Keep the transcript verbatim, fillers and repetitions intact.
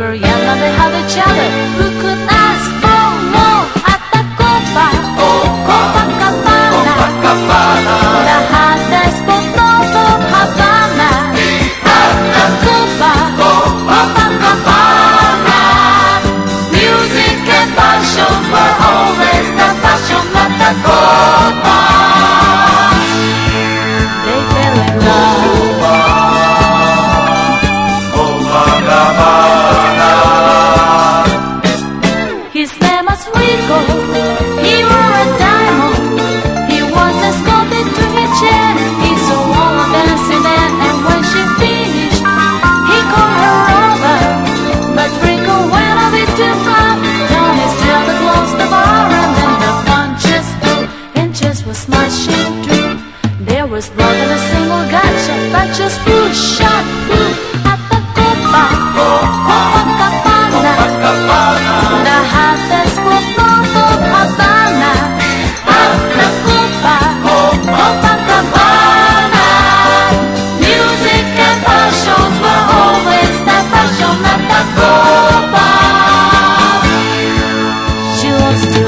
were young and they had each other. Who could ask for more at the Copa, Copacabana? Lahat despo todo Havana. At the Copa, Copacabana. Music and passion were always the passion at the Copa. They fell in love. His name was Rico, he wore a diamond. He was escorted to her chair. He saw all dancing there, and when she finished, he called her over. But Rico went a bit too far. Down his tail that closed the bar, and then the fun just flew, and just was smashing through. There was blood and a single gunshot, but just flew shot through at the Copa, Copacabana. The hottest club north of Havana. At the Copa, Copacabana. Music and passions were always the passion at the Copa. She loves to